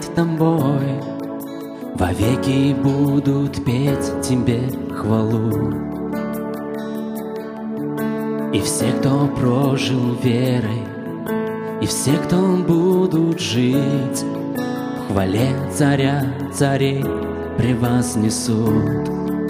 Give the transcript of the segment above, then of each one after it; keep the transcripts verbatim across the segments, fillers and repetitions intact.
тобой, вовеки будут петь тебе хвалу. И все, кто прожил верой, и все, кто будут жить, в хвале царя царей превознесут.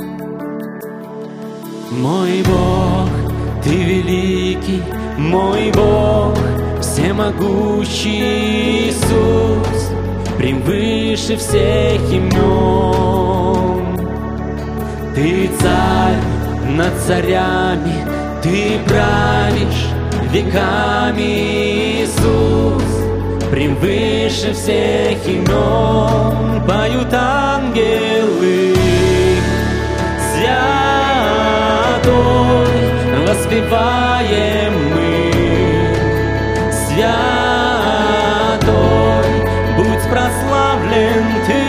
Мой Бог, Ты великий, мой Бог, всемогущий Иисус, превыше всех имен. Ты царь над царями, Ты правишь веками, Иисус, превыше всех имен. Поют ангелы, святой, воспеваем мы, святой, будь прославлен Ты,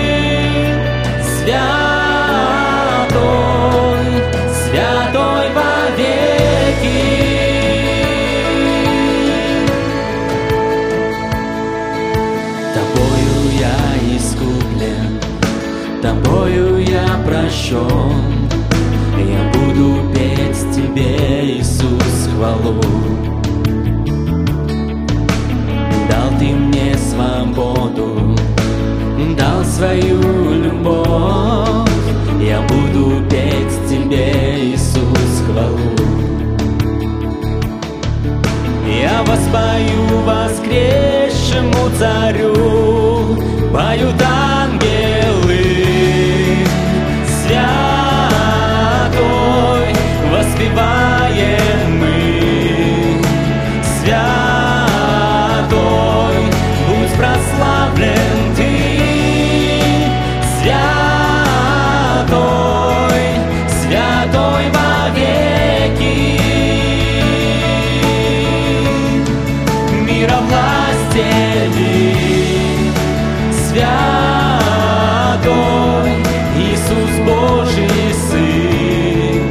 святой, святой вовеки. Тобою я искуплен, Тобою я прощен, я буду петь Тебе, Иисус, хвалу. Дал Ты мне свободу, дал свою любовь, я буду петь Тебе, Иисус, хвалу. Я воспою воскресшему Царю, поют ангелы, святой, воспеваем мы, святой, будь прославлен Ты, святой, святой вовеки. Мировластелин, святой, Иисус Божий Сын,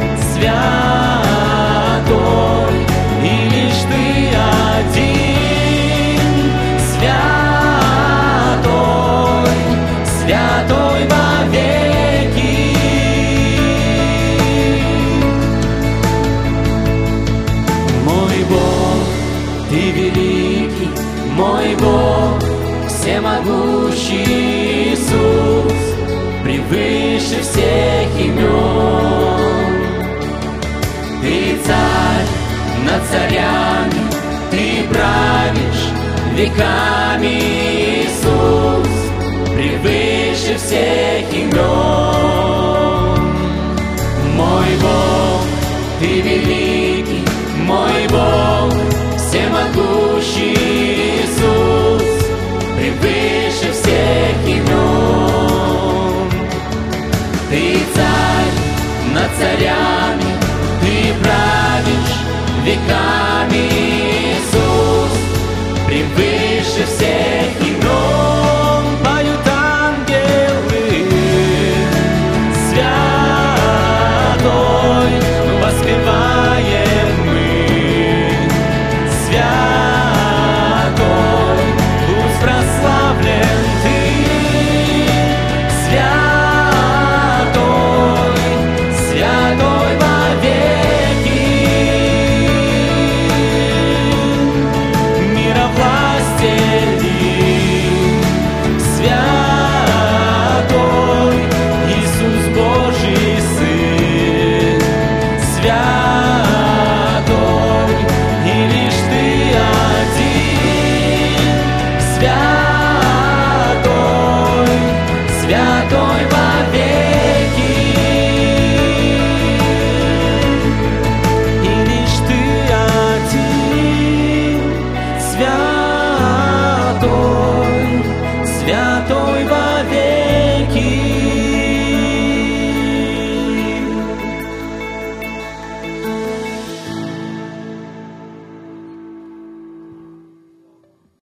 святой, и лишь Ты один, святой, святой вовеки. Мой Бог, Ты великий, мой Бог, всемогущий Иисус, превыше всех имен. Ты царь над царями, Ты правишь веками, Иисус, превыше всех имен. Мой Бог, Ты великий, мой Бог, всемогущий Иисус, превыше всех имен. Ты царь над царями, Ты правишь веками,